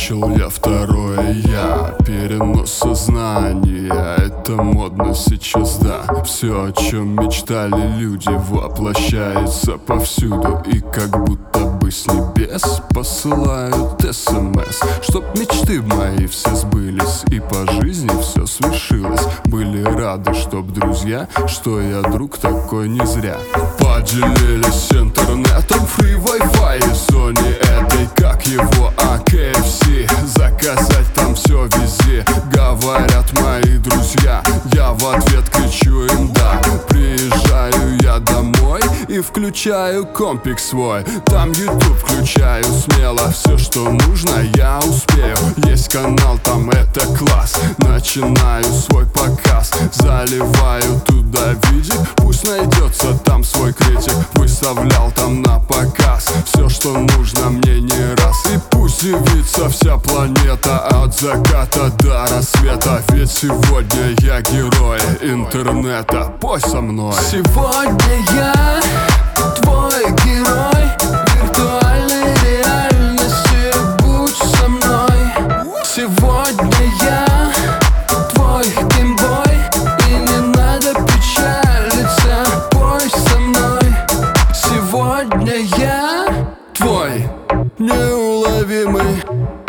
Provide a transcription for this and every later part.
Начал я второе я, перенос сознания. Это модно сейчас, да. Все, о чем мечтали люди, воплощается повсюду. И как будто бы с небес посылают СМС, чтоб мечты мои все сбылись и по жизни все свершилось. Были рады, чтоб друзья, что я друг такой не зря. Поделились интернетом, фри Wi-Fi и Sony этой, как его, KFC. Заказать там все вези, говорят мои друзья. Я в ответ кричу им да. Приезжаю я домой и включаю компик свой. Там YouTube включаю смело, все что нужно я успею. Есть канал, там это класс. Начинаю свой показ, заливаю туда видик. Пусть найдется там свой критик. Выставлял там на показ все что нужно мне не раз. И пусть явится вся планета от заката до рассвета. Ведь сегодня я герой интернета, пой со мной. Сегодня я твой герой виртуальной реальности, будь со мной. Сегодня я твой геймбой, и не надо печалиться, пой со мной. Сегодня я твой неуловимый,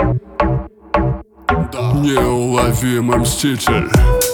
неуловимый мститель.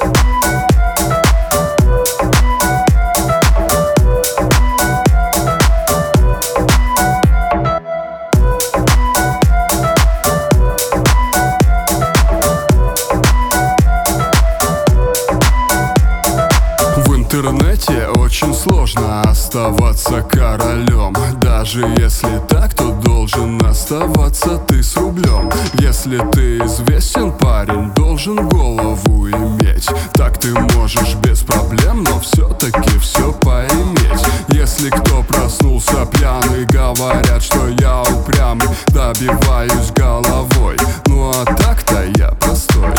В интернете очень сложно оставаться королем. Даже если так, то должен оставаться ты с рублем. Если ты известен парень, должен голову иметь. Так ты можешь без проблем, но все-таки все поиметь. Если кто проснулся пьяный, говорят, что я упрямый, добиваюсь головой. Ну а так-то я простой.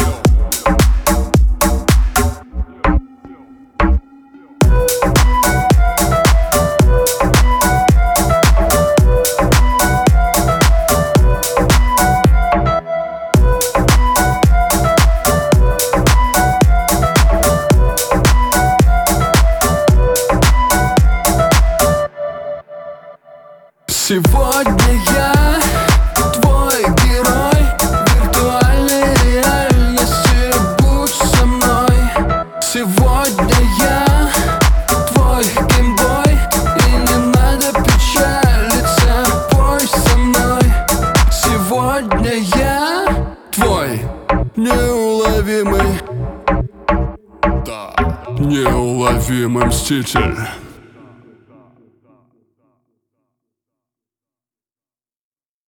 сегодня я твой герой виртуальной реальности, будь со мной. Сегодня я твой геймбой, и не надо печалиться, пой со мной. Сегодня я твой неуловимый, да, неуловимый мститель.